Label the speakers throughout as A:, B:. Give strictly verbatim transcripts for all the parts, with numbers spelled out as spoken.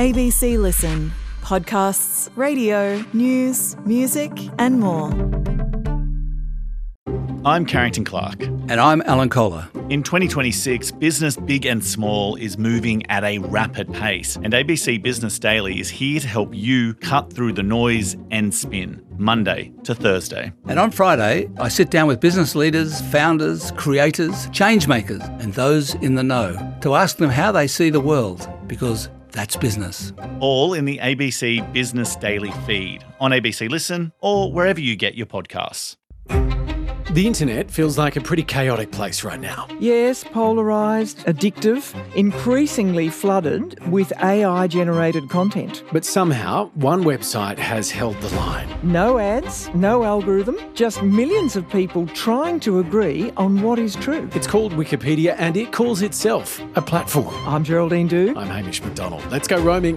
A: A B C Listen. Podcasts, radio, news, music and more.
B: I'm Carrington Clark.
C: And I'm Alan Kohler.
B: In twenty twenty-six, business big and small is moving at a rapid pace, and A B C Business Daily is here to help you cut through the noise and spin, Monday to Thursday.
C: And on Friday, I sit down with business leaders, founders, creators, change makers, and those in the know to ask them how they see the world, because that's business.
B: All in the A B C Business Daily feed, on A B C Listen or wherever you get your podcasts.
D: The internet feels like a pretty chaotic place right now.
E: Yes, polarised, addictive, increasingly flooded with A I-generated content.
D: But somehow, one website has held the line.
E: No ads, no algorithm, just millions of people trying to agree on what is true.
D: It's called Wikipedia and it calls itself a platform.
E: I'm Geraldine Doogue.
D: I'm Hamish McDonald. Let's go roaming.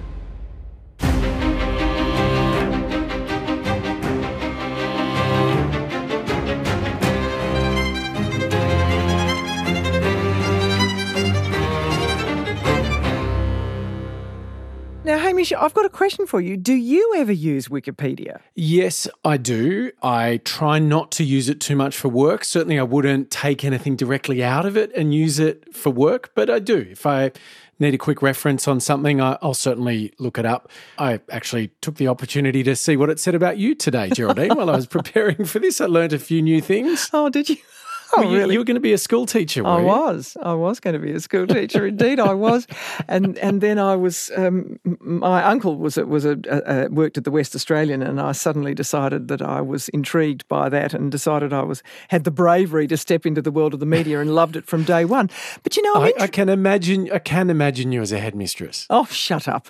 E: Now, Hamish, I've got a question for you. Do you ever use Wikipedia?
D: Yes, I do. I try not to use it too much for work. Certainly I wouldn't take anything directly out of it and use it for work, but I do. If I need a quick reference on something, I'll certainly look it up. I actually took the opportunity to see what it said about you today, Geraldine. While I was preparing for this, I learned a few new things.
E: Oh, did you? Oh,
D: well, you,
E: really?
D: You were going to be a school teacher, were
E: I
D: you?
E: was. I was going to be a school teacher. Indeed, I was. And and then I was. Um, my uncle was a, was a, a, a worked at the West Australian, and I suddenly decided that I was intrigued by that, and decided I was had the bravery to step into the world of the media, and loved it from day one. But you know,
D: I,
E: intri-
D: I can imagine. I can imagine you as a headmistress.
E: Oh, shut up.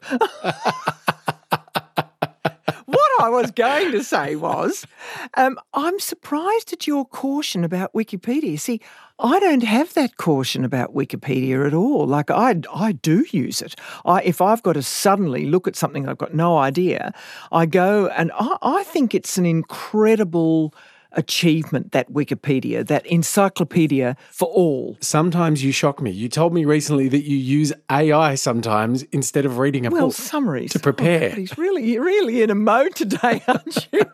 E: What I was going to say was, um, I'm surprised at your caution about Wikipedia. See, I don't have that caution about Wikipedia at all. Like, I, I do use it. I, if I've got to suddenly look at something I've got no idea, I go and I, I think it's an incredible achievement, that Wikipedia, that encyclopedia for all.
D: Sometimes you shock me. You told me recently that you use A I sometimes instead of reading a
E: well,
D: book
E: summaries.
D: to prepare.
E: Oh, he's really, you're really in a mode today, aren't you?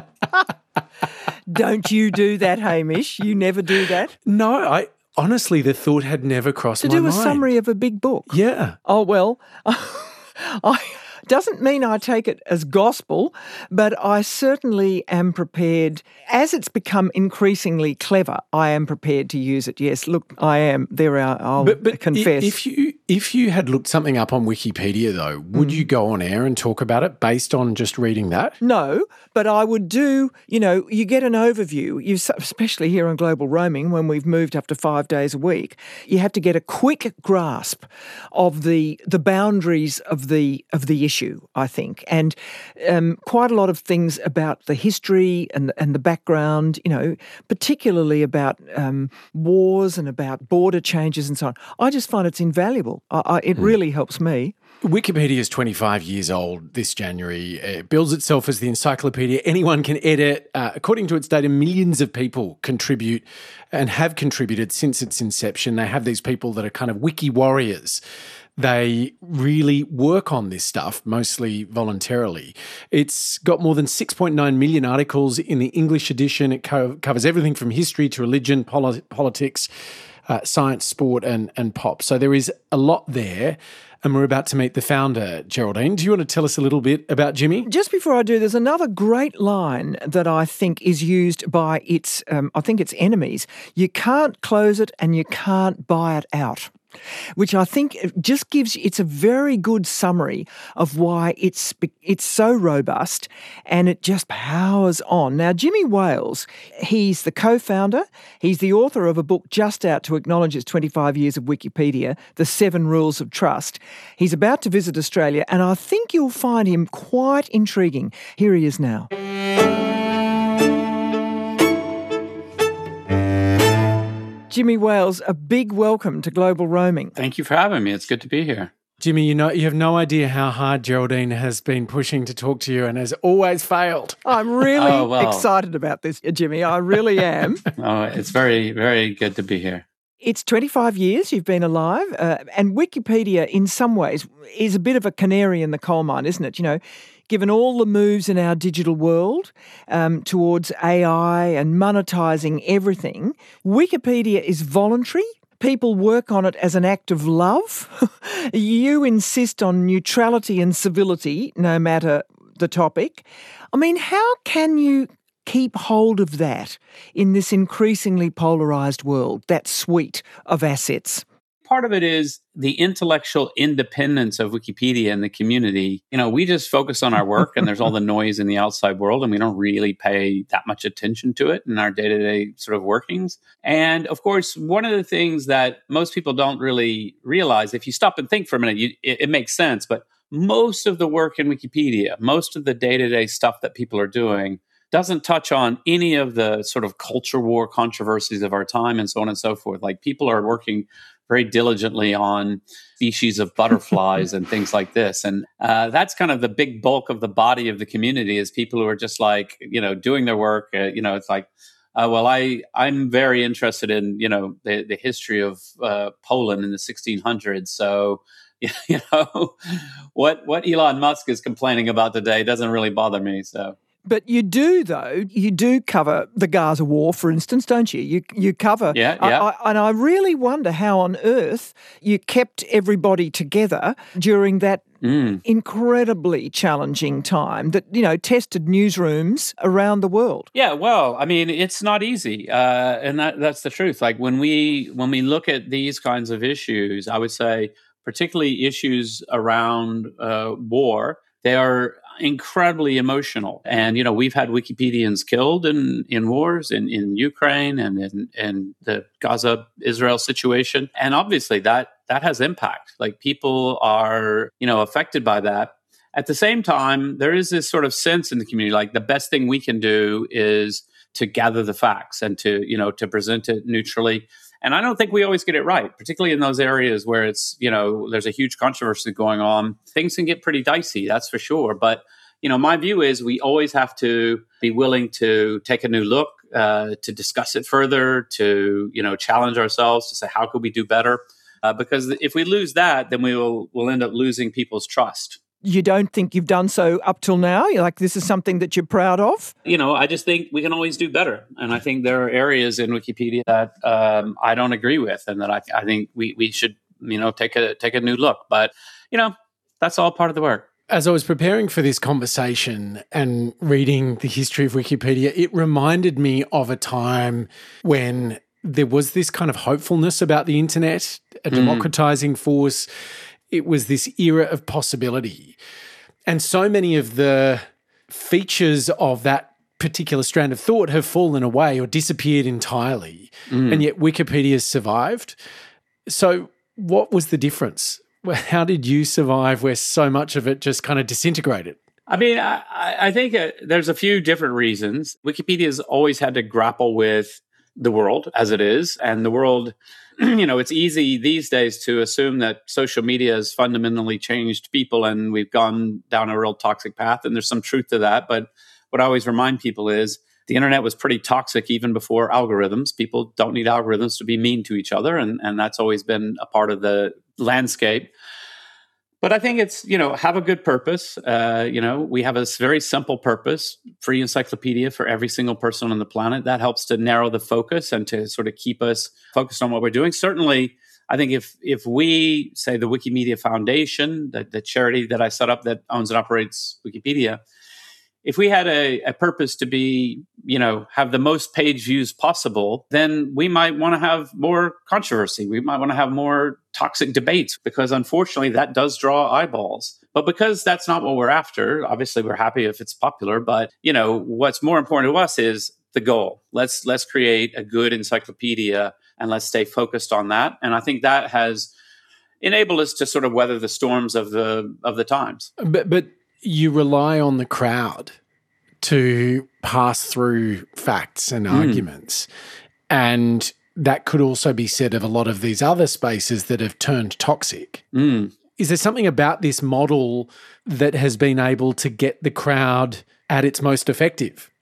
E: Don't you do that, Hamish? You never do that?
D: No, I honestly, the thought had never crossed
E: To
D: my
E: do a
D: mind.
E: summary of a big book?
D: Yeah.
E: Oh, well, I doesn't mean I take it as gospel, but I certainly am prepared. As it's become increasingly clever, I am prepared to use it. Yes, look, I am. There are, I'll
D: But, but
E: confess.
D: if you if you had looked something up on Wikipedia, though, would
E: Mm.
D: you go on air and talk about it based on just reading that?
E: No, but I would do, you know, you get an overview, you, especially here on Global Roaming, when we've moved up to five days a week, you have to get a quick grasp of the the boundaries of the of the issue, I think, and um, quite a lot of things about the history and, and the background, you know, particularly about um, wars and about border changes and so on. I just find it's invaluable. I, I, it really helps me.
D: Wikipedia is twenty-five years old this January. It bills itself as the encyclopedia anyone can edit. Uh, according to its data, millions of people contribute and have contributed since its inception. They have these people that are kind of wiki warriors. They really work on this stuff, mostly voluntarily. It's got more than six point nine million articles in the English edition. It co- covers everything from history to religion, poli- politics, uh, science, sport, and, and pop. So there is a lot there. And we're about to meet the founder, Geraldine. Do you want to tell us a little bit about Jimmy?
E: Just before I do, there's another great line that I think is used by its, um, I think its enemies. You can't close it and you can't buy it out. Which I think just gives, it's a very good summary of why it's it's so robust and it just powers on. Now, Jimmy Wales, he's the co-founder, he's the author of a book just out to acknowledge its twenty-five years of Wikipedia, The Seven Rules of Trust. He's about to visit Australia and I think you'll find him quite intriguing. Here he is now. Jimmy Wales, a big welcome to Global Roaming.
F: Thank you for having me. It's good to be here.
D: Jimmy, you know, you have no idea how hard Geraldine has been pushing to talk to you and has always failed.
E: I'm really
F: Oh, well.
E: excited about this, Jimmy. I really am.
F: Oh, it's very, very good to be here.
E: It's twenty-five years you've been alive, uh, and Wikipedia, in some ways, is a bit of a canary in the coal mine, isn't it? You know, given all the moves in our digital world um, towards A I and monetising everything, Wikipedia is voluntary. People work on it as an act of love. You insist on neutrality and civility, no matter the topic. I mean, how can you keep hold of that in this increasingly polarised world, that suite of assets?
F: Part of it is the intellectual independence of Wikipedia and the community. You know, we just focus on our work and there's all the noise in the outside world and we don't really pay that much attention to it in our day-to-day sort of workings. And of course, one of the things that most people don't really realize, if you stop and think for a minute, you, it, it makes sense, but most of the work in Wikipedia, most of the day-to-day stuff that people are doing doesn't touch on any of the sort of culture war controversies of our time and so on and so forth. Like people are working very diligently on species of butterflies and things like this. And uh, that's kind of the big bulk of the body of the community is people who are just like, you know, doing their work. Uh, you know, it's like, uh, well, I, I'm very interested in, you know, the, the history of uh, Poland in the sixteen hundreds. So, you know, what, what Elon Musk is complaining about today doesn't really bother me. So.
E: But you do, though, you do cover the Gaza war, for instance, don't you? You you cover...
F: Yeah, yeah.
E: I, I, and I really wonder how on earth you kept everybody together during that mm. incredibly challenging time that, you know, tested newsrooms around the world.
F: Yeah, well, I mean, it's not easy. Uh, and that, that's the truth. Like when we when we look at these kinds of issues, I would say particularly issues around uh, war, they are incredibly emotional. And, you know, we've had Wikipedians killed in, in wars in, in Ukraine and in, in the Gaza-Israel situation. And obviously that that has impact. Like people are, you know, affected by that. At the same time, there is this sort of sense in the community, like the best thing we can do is to gather the facts and to, you know, to present it neutrally. And I don't think we always get it right, particularly in those areas where it's, you know, there's a huge controversy going on. Things can get pretty dicey, that's for sure. But, you know, my view is we always have to be willing to take a new look, uh, to discuss it further, to, you know, challenge ourselves to say, how could we do better? Uh, because if we lose that, then we will we'll end up losing people's trust.
E: You don't think you've done so up till now? You're like, this is something that you're proud of?
F: You know, I just think we can always do better. And I think there are areas in Wikipedia that um, I don't agree with and that I, I think we, we should, you know, take a take a new look. But, you know, that's all part of the work.
D: As I was preparing for this conversation and reading the history of Wikipedia, it reminded me of a time when there was this kind of hopefulness about the internet, a democratizing mm. force. It was this era of possibility. And so many of the features of that particular strand of thought have fallen away or disappeared entirely. Mm. And yet Wikipedia has survived. So what was the difference? How did you survive where so much of it just kind of disintegrated?
F: I mean, I, I think uh, there's a few different reasons. Wikipedia has always had to grapple with the world as it is, and the world, you know, it's easy these days to assume that social media has fundamentally changed people and we've gone down a real toxic path, and there's some truth to that. But what I always remind people is the internet was pretty toxic even before algorithms. People don't need algorithms to be mean to each other, and, and that's always been a part of the landscape. But I think it's, you know, have a good purpose. Uh, you know, we have a very simple purpose, free encyclopedia for every single person on the planet. That helps to narrow the focus and to sort of keep us focused on what we're doing. Certainly, I think if if we, say the Wikimedia Foundation, the, the charity that I set up that owns and operates Wikipedia, if we had a, a purpose to be, you know, have the most page views possible, then we might want to have more controversy. We might want to have more toxic debates because unfortunately that does draw eyeballs. But because that's not what we're after, obviously we're happy if it's popular. But, you know, what's more important to us is the goal. Let's let's create a good encyclopedia and let's stay focused on that. And I think that has enabled us to sort of weather the storms of the of the times.
D: But but you rely on the crowd to pass through facts and mm. arguments. And that could also be said of a lot of these other spaces that have turned toxic.
F: Mm.
D: Is there something about this model that has been able to get the crowd at its most effective?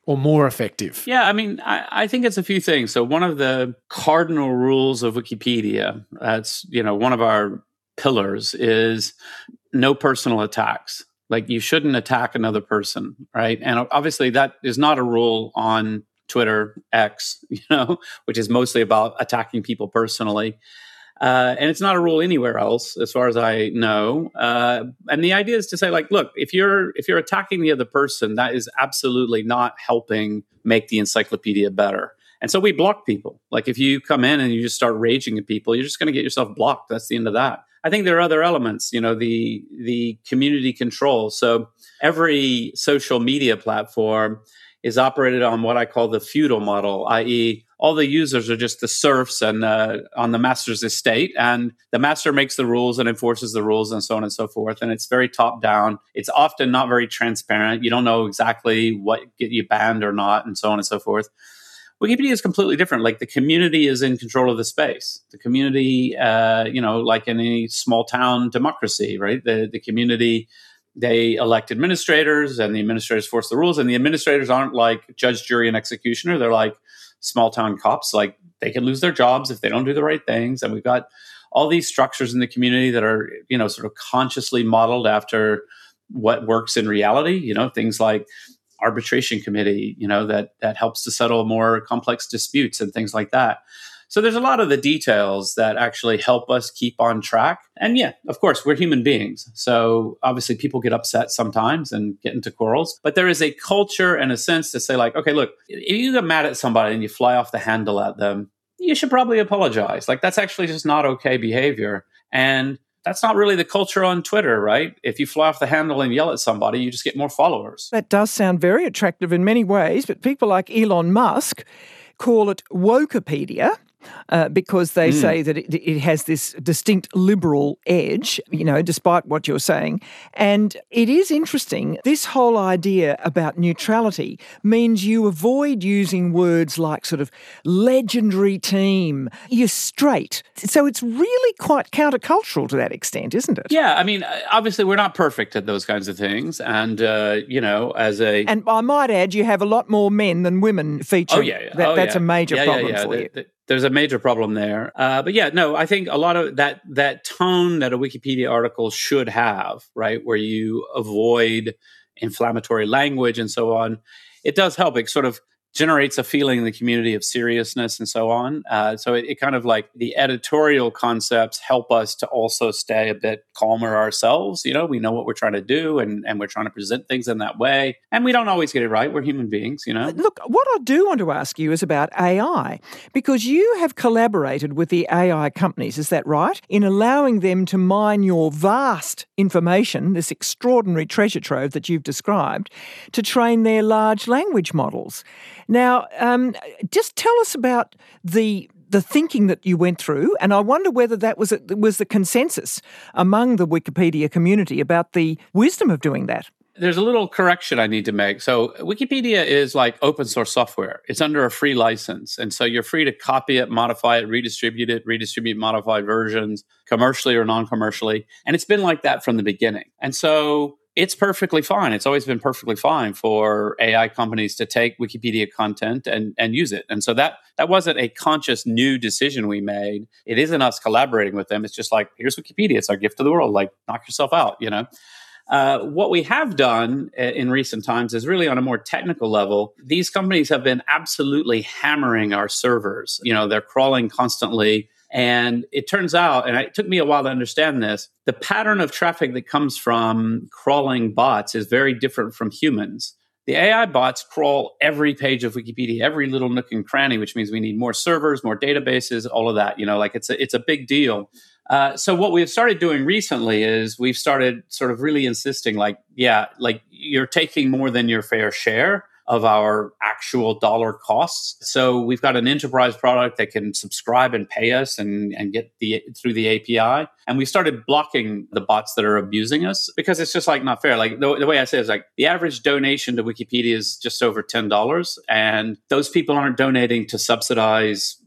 D: or more effective?
F: Yeah, I mean, I, I think it's a few things. So one of the cardinal rules of Wikipedia, that's, you know, one of our pillars is no personal attacks. Like you shouldn't attack another person, right? And obviously that is not a rule on Twitter, X, you know, which is mostly about attacking people personally. Uh, and it's not a rule anywhere else, as far as I know. Uh, and the idea is to say, like, look, if you're if you're attacking the other person, that is absolutely not helping make the encyclopedia better. And so we block people. Like if you come in and you just start raging at people, you're just going to get yourself blocked. That's the end of that. I think there are other elements, you know, the the community control. So every social media platform is operated on what I call the feudal model, that is, all the users are just the serfs and uh, on the master's estate, and the master makes the rules and enforces the rules and so on and so forth. And it's very top down. It's often not very transparent. You don't know exactly what get you banned or not, and so on and so forth. Wikipedia is completely different. Like the community is in control of the space. The community, uh, you know, like in any small town democracy, right? The the community, they elect administrators, and the administrators force the rules. And the administrators aren't like judge, jury, and executioner. They're like small town cops. Like they can lose their jobs if they don't do the right things. And we've got all these structures in the community that are, you know, sort of consciously modeled after what works in reality. You know, things like arbitration committee, you know, that that helps to settle more complex disputes and things like that. So there's a lot of the details that actually help us keep on track. And yeah, of course, we're human beings. So obviously people get upset sometimes and get into quarrels. But there is a culture and a sense to say like, okay, look, if you get mad at somebody and you fly off the handle at them, you should probably apologize. Like that's actually just not okay behavior. And that's not really the culture on Twitter, right? If you fly off the handle and yell at somebody, you just get more followers.
E: That does sound very attractive in many ways, but people like Elon Musk call it Wokepedia. Uh, because they mm. say that it, it has this distinct liberal edge, you know, despite what you're saying. And it is interesting, this whole idea about neutrality means you avoid using words like sort of legendary team, you're straight. So it's really quite countercultural to that extent, isn't it?
F: Yeah, I mean, obviously we're not perfect at those kinds of things. And, uh, you know, as a...
E: And I might add, you have a lot more men than women featured.
F: Oh, yeah. yeah.
E: That,
F: oh,
E: that's
F: yeah.
E: a major
F: yeah,
E: problem
F: yeah, yeah.
E: for
F: the,
E: you.
F: The, There's a major problem there. Uh, but yeah, no, I think a lot of that that tone that a Wikipedia article should have, right, where you avoid inflammatory language and so on, it does help. It sort of generates a feeling in the community of seriousness and so on. Uh, so it, it kind of like the editorial concepts help us to also stay a bit calmer ourselves. You know, we know what we're trying to do and, and we're trying to present things in that way. And we don't always get it right. We're human beings, you know.
E: Look, what I do want to ask you is about A I, because you have collaborated with the A I companies, is that right, in allowing them to mine your vast information, this extraordinary treasure trove that you've described, to train their large language models. Now, um, just tell us about the the thinking that you went through, and I wonder whether that was a, was the consensus among the Wikipedia community about the wisdom of doing that.
F: There's a little correction I need to make. So Wikipedia is like open source software. It's under a free license. And so you're free to copy it, modify it, redistribute it, redistribute modified versions, commercially or non-commercially. And it's been like that from the beginning. And so it's perfectly fine. It's always been perfectly fine for A I companies to take Wikipedia content and, and use it. And so that that wasn't a conscious new decision we made. It isn't us collaborating with them. It's just like, here's Wikipedia. It's our gift to the world. Like, knock yourself out, you know? Uh, what we have done in recent times is really on a more technical level. These companies have been absolutely hammering our servers. You know, they're crawling constantly. And it turns out, and it took me a while to understand this, the pattern of traffic that comes from crawling bots is very different from humans. The A I bots crawl every page of Wikipedia, every little nook and cranny, which means we need more servers, more databases, all of that. You know, like it's a, it's a big deal. Uh, so what we've started doing recently is we've started sort of really insisting like, yeah, like you're taking more than your fair share of our actual dollar costs. So we've got an enterprise product that can subscribe and pay us and, and get the through the A P I. And we started blocking the bots that are abusing us because it's just like not fair. Like the, the way I say it is like the average donation to Wikipedia is just over ten dollars. And those people aren't donating to subsidize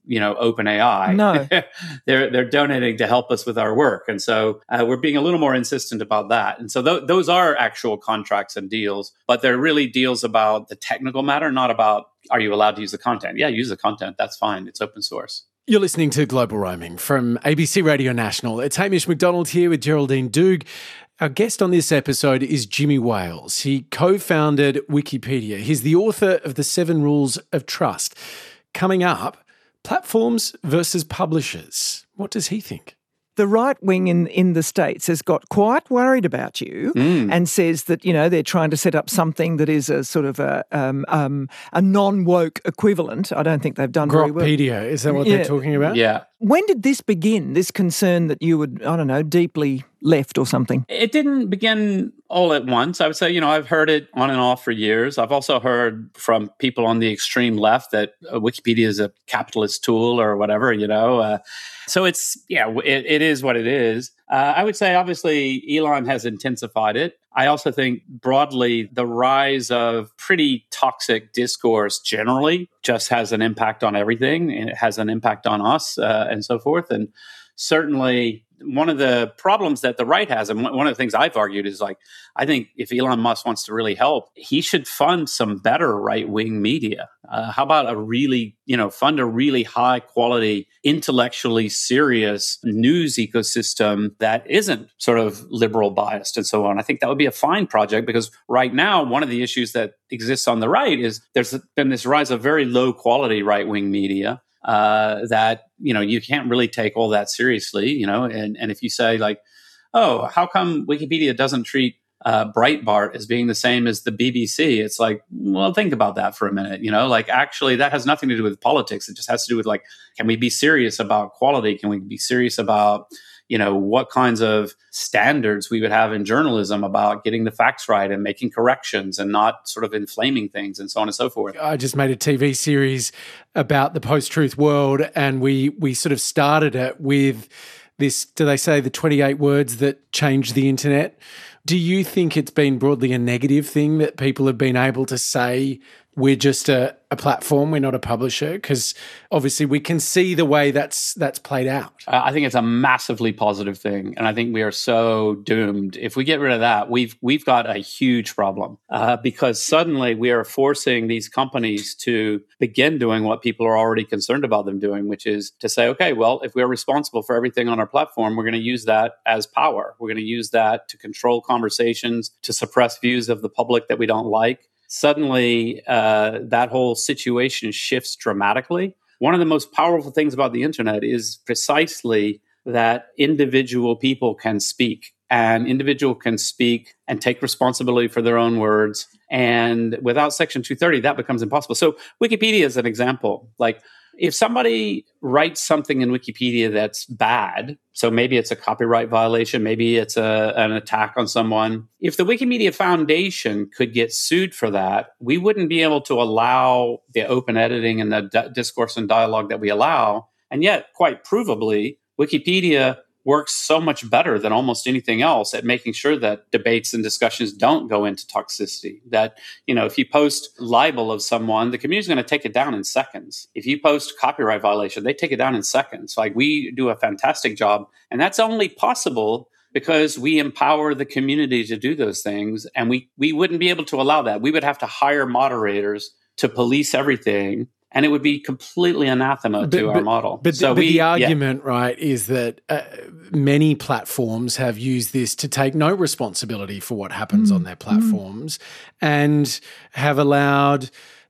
F: you know, OpenAI.
E: No.
F: they're they're donating to help us with our work. And so uh, we're being a little more insistent about that. And so th- those are actual contracts and deals, but they're really deals about the technical matter, not about, are you allowed to use the content? Yeah, use the content. That's fine. It's open source.
D: You're listening to Global Roaming from A B C Radio National. It's Hamish McDonald here with Geraldine Doogue. Our guest on this episode is Jimmy Wales. He co-founded Wikipedia. He's the author of The Seven Rules of Trust. Coming up, platforms versus publishers. What does he think?
E: The right wing in, in the States has got quite worried about you mm. and says that, you know, they're trying to set up something that is a sort of a um, um, a non-woke equivalent. I don't think they've done very well.
D: Grokpedia, is that what
E: yeah.
D: they're talking about?
F: Yeah.
E: When did this begin, this concern that you would, I don't know, deeply left or something?
F: It didn't begin all at once. I would say, you know, I've heard it on and off for years. I've also heard from people on the extreme left that uh, Wikipedia is a capitalist tool or whatever, you know. Uh, so it's, yeah, it, it is what it is. Uh, I would say, obviously, Elon has intensified it. I also think broadly, the rise of pretty toxic discourse generally just has an impact on everything, and it has an impact on us uh, and so forth. And certainly, one of the problems that the right has, and one of the things I've argued is like, I think if Elon Musk wants to really help, he should fund some better right-wing media. Uh, how about a really, you know, fund a really high-quality, intellectually serious news ecosystem that isn't sort of liberal biased and so on. I think that would be a fine project, because right now, one of the issues that exists on the right is there's been this rise of very low-quality right-wing media. Uh, that, you know, you can't really take all that seriously, you know, and, and if you say like, oh, how come Wikipedia doesn't treat uh, Breitbart as being the same as the B B C? It's like, well, think about that for a minute, you know, like actually that has nothing to do with politics. It just has to do with like, can we be serious about quality? Can we be serious about, you know, what kinds of standards we would have in journalism about getting the facts right and making corrections and not sort of inflaming things and so on and so forth.
D: I just made a T V series about the post-truth world, and we we sort of started it with this, do they say the twenty-eight words that changed the internet? Do you think it's been broadly a negative thing that people have been able to say we're just a, a platform, we're not a publisher? Because obviously we can see the way that's that's played out.
F: Uh, I think it's a massively positive thing, and I think we are so doomed. If we get rid of that, we've we've got a huge problem uh, because suddenly we are forcing these companies to begin doing what people are already concerned about them doing, which is to say, okay, well, if we're responsible for everything on our platform, we're going to use that as power. We're going to use that to control conversations, to suppress views of the public that we don't like. Suddenly, uh, that whole situation shifts dramatically. One of the most powerful things about the internet is precisely that individual people can speak, and individual can speak and take responsibility for their own words. And without Section two thirty, that becomes impossible. So Wikipedia is an example. Like, if somebody writes something in Wikipedia that's bad, so maybe it's a copyright violation, maybe it's a, an attack on someone. If the Wikimedia Foundation could get sued for that, we wouldn't be able to allow the open editing and the d- discourse and dialogue that we allow. And yet, quite provably, Wikipedia works so much better than almost anything else at making sure that debates and discussions don't go into toxicity. That, you know, if you post libel of someone, the community is going to take it down in seconds. If you post copyright violation, they take it down in seconds. Like, we do a fantastic job. And that's only possible because we empower the community to do those things. And we, we wouldn't be able to allow that. We would have to hire moderators to police everything. And it would be completely anathema
D: but,
F: to
D: but,
F: our model.
D: But,
F: so
D: but
F: we,
D: the argument,
F: yeah.
D: right, is that uh, many platforms have used this to take no responsibility for what happens mm. on their platforms mm. and have allowed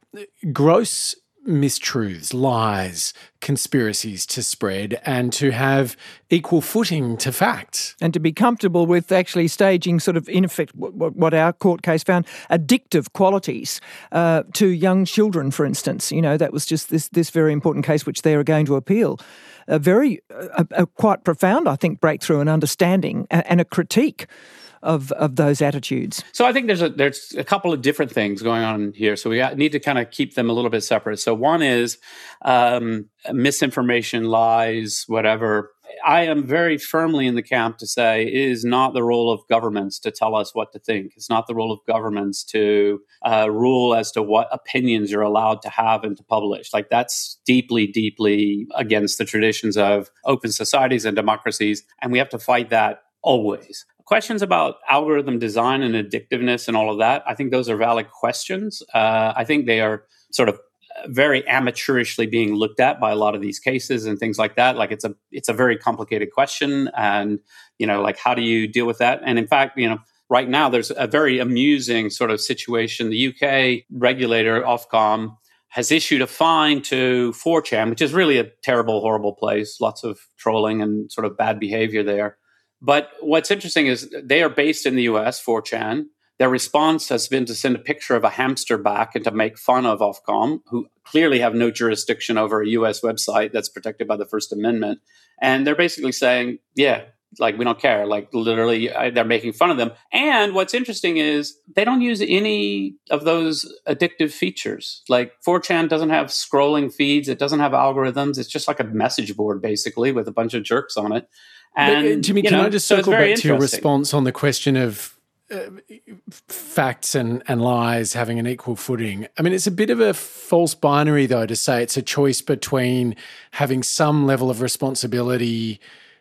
D: gross mistruths, lies, conspiracies to spread and to have equal footing to facts.
E: And to be comfortable with actually staging sort of, in effect, what, what our court case found, addictive qualities uh, to young children, for instance. You know, that was just this this very important case which they are going to appeal. A very, a, a quite profound, I think, breakthrough in understanding and, and a critique of of those attitudes.
F: So I think there's a there's a couple of different things going on here. So we got, need to kind of keep them a little bit separate. So one is um, misinformation, lies, whatever. I am very firmly in the camp to say it is not the role of governments to tell us what to think. It's not the role of governments to uh, rule as to what opinions you're allowed to have and to publish. Like, that's deeply, deeply against the traditions of open societies and democracies. And we have to fight that always. Questions about algorithm design and addictiveness and all of that, I think those are valid questions. Uh, I think they are sort of very amateurishly being looked at by a lot of these cases and things like that. Like, it's a it's a very complicated question, and you know, like, how do you deal with that? And in fact, you know, right now there's a very amusing sort of situation. The U K regulator Ofcom has issued a fine to four chan, which is really a terrible, horrible place. Lots of trolling and sort of bad behavior there. But what's interesting is they are based in the U S, four chan. Their response has been to send a picture of a hamster back and to make fun of Ofcom, who clearly have no jurisdiction over a U S website that's protected by the First Amendment. And they're basically saying, yeah, like, we don't care. Like, literally, they're making fun of them. And what's interesting is they don't use any of those addictive features. Like, four chan doesn't have scrolling feeds. It doesn't have algorithms. It's just like a message board, basically, with a bunch of jerks on it. And,
D: but, uh, Jimmy, can
F: know,
D: I just
F: so
D: circle back to your response on the question of uh, facts and, and lies having an equal footing? I mean, it's a bit of a false binary, though, to say it's a choice between having some level of responsibility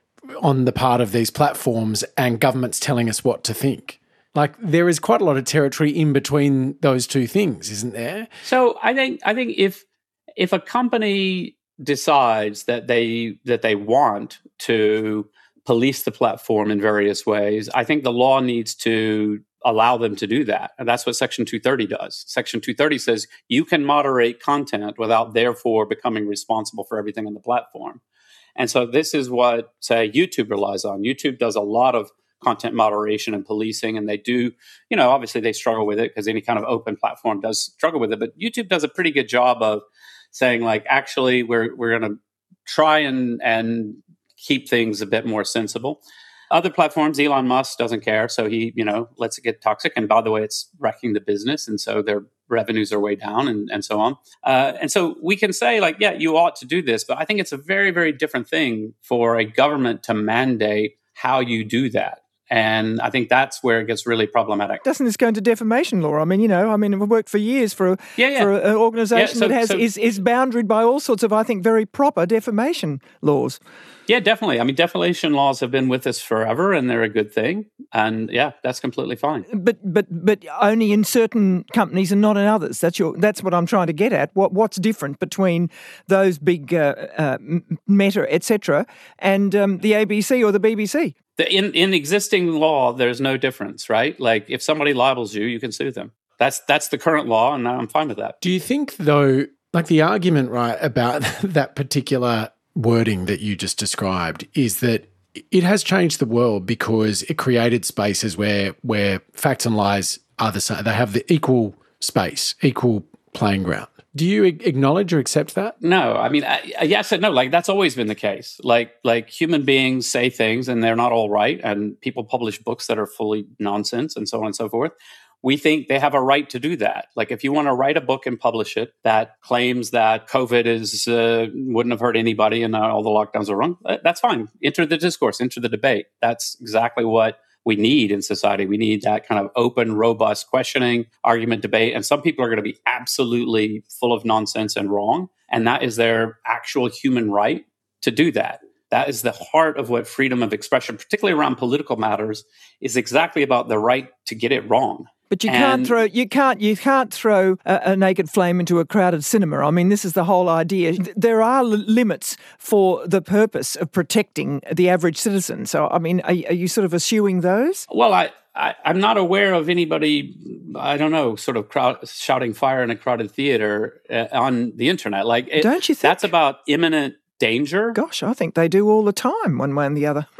D: on the part of these platforms and governments telling us what to think. Like, there is quite a lot of territory in between those two things, isn't there?
F: So I think I think if if a company decides that they that they want to police the platform in various ways, I think the law needs to allow them to do that. And that's what Section two thirty does. Section two thirty says you can moderate content without therefore becoming responsible for everything on the platform. And so this is what, say, YouTube relies on. YouTube does a lot of content moderation and policing, and they do, you know, obviously they struggle with it because any kind of open platform does struggle with it. But YouTube does a pretty good job of saying, like, actually, we're we're going to try and and keep things a bit more sensible. Other platforms, Elon Musk doesn't care, so he, you know, lets it get toxic. And by the way, it's wrecking the business, and so their revenues are way down, and, and so on. Uh, and so we can say, like, yeah, you ought to do this, but I think it's a very, very different thing for a government to mandate how you do that. And I think that's where it gets really problematic.
E: Doesn't this go into defamation law? I mean, you know, I mean, I've worked for years for, a,
F: yeah, yeah.
E: for an organisation
F: yeah, so,
E: that has
F: so,
E: is, is boundaried by all sorts of, I think, very proper defamation laws.
F: Yeah, definitely. I mean, defamation laws have been with us forever, and they're a good thing. And yeah, that's completely fine.
E: But but but only in certain companies and not in others. That's your. That's what I'm trying to get at. What what's different between those big uh, uh, Meta, et cetera, and um, the A B C or the B B C?
F: The, in in existing law, there's no difference, right? Like, if somebody libels you, you can sue them. That's that's the current law, and I'm fine with that.
D: Do you think, though, like the argument, right, about that particular wording that you just described is that it has changed the world because it created spaces where where facts and lies are the same. They have the equal space, equal playing ground. Do you acknowledge or accept that?
F: No, I mean, I, yes and no. Like, that's always been the case. Like, like human beings say things and they're not all right, and people publish books that are fully nonsense, and so on and so forth. We think they have a right to do that. Like, if you want to write a book and publish it that claims that COVID is uh, wouldn't have hurt anybody and uh, all the lockdowns are wrong, that's fine. Enter the discourse, enter the debate. That's exactly what we need in society. We need that kind of open, robust questioning, argument, debate. And some people are going to be absolutely full of nonsense and wrong. And that is their actual human right to do that. That is the heart of what freedom of expression, particularly around political matters, is exactly about the right to get it wrong.
E: But you
F: and
E: can't throw you can't you can't throw a, a naked flame into a crowded cinema. I mean, this is the whole idea. There are l- limits for the purpose of protecting the average citizen. So, I mean, are, are you sort of eschewing those?
F: Well, I, I I'm not aware of anybody, I don't know, sort of crowd, shouting fire in a crowded theater uh, on the internet. Like, it,
E: don't you think
F: that's about imminent danger?
E: Gosh, I think they do all the time, one way and the other.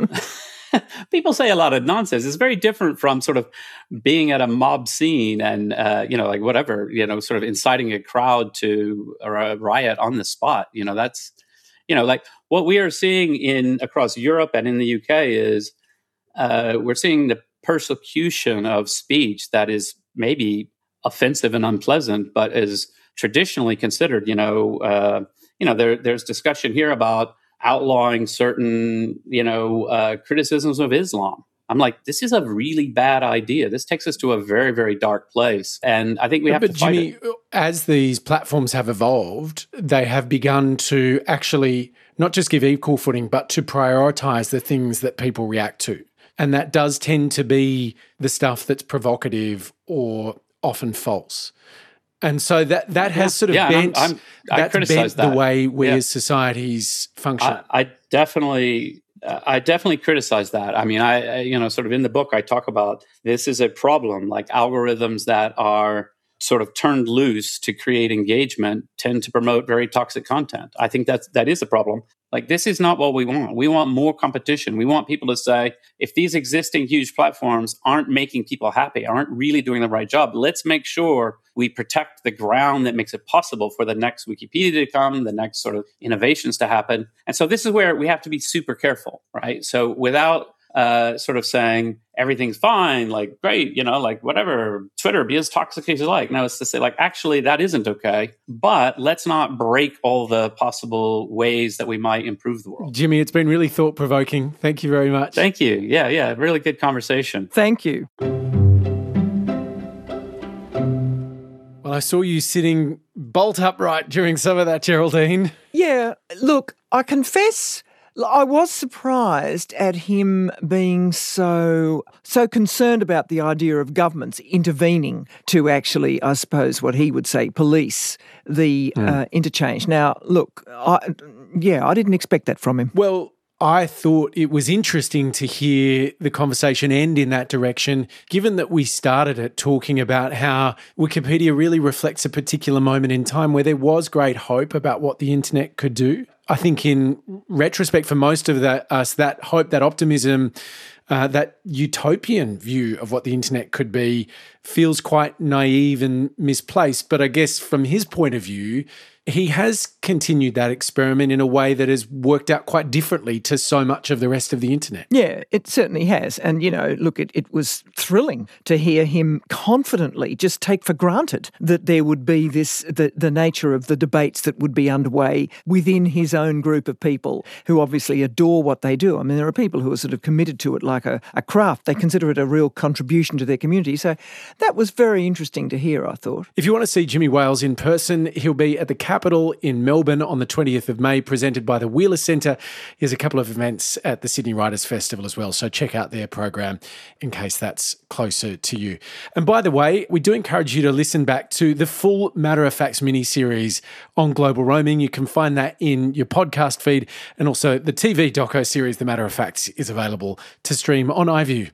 F: People say a lot of nonsense. It's very different from sort of being at a mob scene and, uh, you know, like whatever, you know, sort of inciting a crowd to or a riot on the spot. You know, that's, you know, like what we are seeing in across Europe and in the U K is uh, we're seeing the persecution of speech that is maybe offensive and unpleasant, but is traditionally considered, you know, uh, you know, there, there's discussion here about outlawing certain, you know, uh, criticisms of Islam. I'm like, this is a really bad idea. This takes us to a very, very dark place. And I think we have
D: but
F: to fight
D: Jimmy,
F: it.
D: As these platforms have evolved, they have begun to actually not just give equal footing, but to prioritise the things that people react to. And that does tend to be the stuff that's provocative or often false. And so that, that has
F: yeah,
D: sort of
F: yeah,
D: bent,
F: I'm, I'm, I
D: that's
F: criticize
D: bent
F: that.
D: the way we
F: yeah.
D: as societies function.
F: I, I definitely... Uh, I definitely criticize that. I mean, I, I, you know, sort of in the book, I talk about this is a problem, like algorithms that are sort of turned loose to create engagement tend to promote very toxic content. I think that's, that is a problem. Like, this is not what we want. We want more competition. We want people to say, if these existing huge platforms aren't making people happy, aren't really doing the right job, let's make sure we protect the ground that makes it possible for the next Wikipedia to come, the next sort of innovations to happen. And so this is where we have to be super careful, right? So without uh, sort of saying everything's fine, like, great, you know, like whatever, Twitter, be as toxic as you like. No, it's to say, like, actually, that isn't okay. But let's not break all the possible ways that we might improve the world.
D: Jimmy, it's been really thought-provoking. Thank you very much.
F: Thank you. Yeah, yeah, really good conversation.
E: Thank you.
D: Well, I saw you sitting bolt upright during some of that, Geraldine.
E: Yeah, look, I confess I was surprised at him being so so concerned about the idea of governments intervening to actually, I suppose, what he would say, police the mm. uh, interchange. Now, look, I, yeah, I didn't expect that from him.
D: Well, I thought it was interesting to hear the conversation end in that direction, given that we started it talking about how Wikipedia really reflects a particular moment in time where there was great hope about what the internet could do. I think in retrospect for most of that, us, that hope, that optimism, uh, that utopian view of what the internet could be feels quite naive and misplaced. But I guess from his point of view, he has continued that experiment in a way that has worked out quite differently to so much of the rest of the internet.
E: Yeah, it certainly has. And, you know, look, it, it was thrilling to hear him confidently just take for granted that there would be this, the, the nature of the debates that would be underway within his own group of people who obviously adore what they do. I mean, there are people who are sort of committed to it like a, a craft. They consider it a real contribution to their community. So that was very interesting to hear, I thought.
D: If you want to see Jimmy Wales in person, he'll be at the Capitol in Melbourne on the twentieth of May, presented by the Wheeler Centre. There's a couple of events at the Sydney Writers' Festival as well, so check out their program in case that's closer to you. And by the way, we do encourage you to listen back to the full Matter of Facts mini-series on global roaming. You can find that in your podcast feed, and also the T V doco series, The Matter of Facts, is available to stream on iView.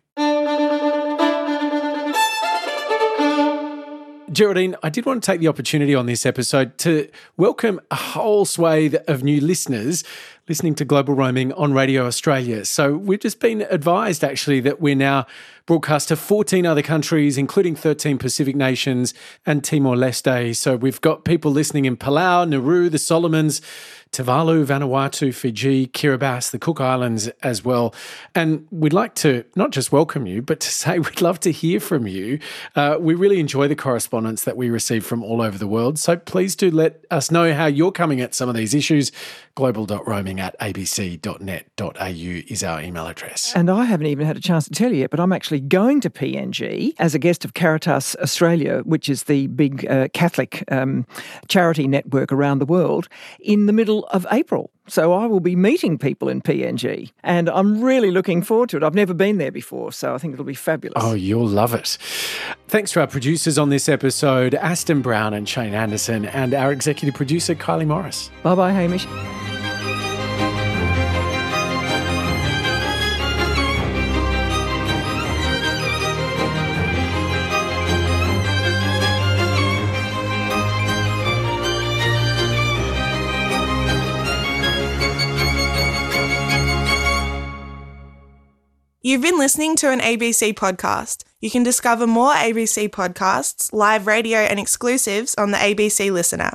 D: Geraldine, I did want to take the opportunity on this episode to welcome a whole swathe of new listeners listening to Global Roaming on Radio Australia. So we've just been advised, actually, that we're now broadcast to fourteen other countries, including thirteen Pacific nations and Timor-Leste. So we've got people listening in Palau, Nauru, the Solomons, Tuvalu, Vanuatu, Fiji, Kiribati, the Cook Islands as well. And we'd like to not just welcome you, but to say we'd love to hear from you. Uh, we really enjoy the correspondence that we receive from all over the world. So please do let us know how you're coming at some of these issues. global dot roaming at a b c dot net dot a u is our email address.
E: And I haven't even had a chance to tell you yet, but I'm actually going to P N G as a guest of Caritas Australia, which is the big uh, Catholic um, charity network around the world, in the middle of April. So I will be meeting people in P N G, and I'm really looking forward to it. I've never been there before, so I think it'll be fabulous.
D: Oh, you'll love it. Thanks to our producers on this episode, Aston Brown and Shane Anderson, and our executive producer, Kylie Morris.
E: Bye-bye, Hamish.
G: You've been listening to an A B C podcast. You can discover more A B C podcasts, live radio and exclusives on the A B C Listen app.